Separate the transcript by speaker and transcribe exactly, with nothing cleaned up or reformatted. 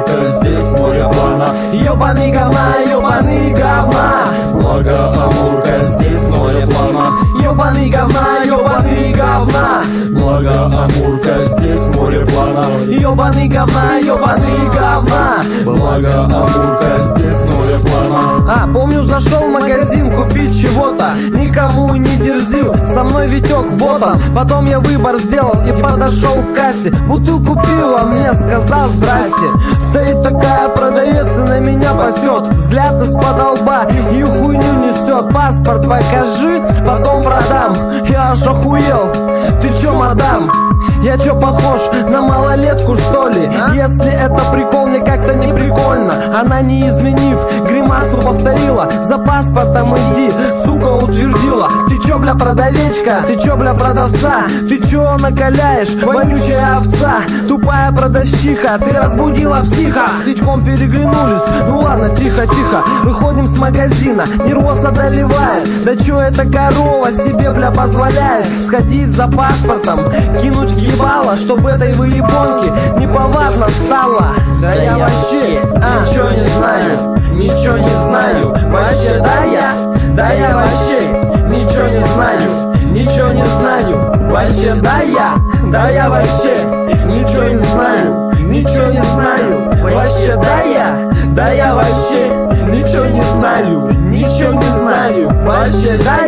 Speaker 1: Амурка, здесь море плана. Ёбаный говна, ёбаный говна. Благо Амурка, здесь море плана. Ёбаный говна, ёбаный говна. Благо Амурка, здесь море плана. Ёбаный говна, ёбаный говна. Благо Амурка, здесь море плана.
Speaker 2: А, помню, зашел в магазин купить чего-то, никому не дерзил, со мной Витек, вот он. Потом я выбор сделал и подошел к кассе. Бутылку пива мне сказал здрасте. Стоит такая продавец и на меня пасет, взгляд из-под лба и хуйню несет. Паспорт покажи, потом продам. Я аж охуел, ты чё, мадам? Я чё, похож на малолетку, что ли? Если это прикол, мне как-то не прикольно. Она, не изменив, гримасу повторила. За паспортом иди, сука, утвердила. Ты чё, бля, продавечка? Ты чё, бля, продавца? Ты чё накаляешь, вонючая овца? Тупая продавщиха, ты разбудила психа. С Витьком переглянулись, ну ладно, тихо-тихо. Выходим с магазина, нервоз одолевает. Да чё эта корова себе, бля, позволяет сходить за паспортом, кинуть в ебало, чтоб этой выебонке неповадно стало. Да, да я, я вообще а, ничего не знаю, ничего не знаю. Вообще, да я, да я вообще ничего не знаю, ничего не знаю. Вообще, да я, да я вообще ничего не знаю, ничего не знаю. Вообще, да я, да я вообще ничего не знаю, ничего не знаю. Вообще, да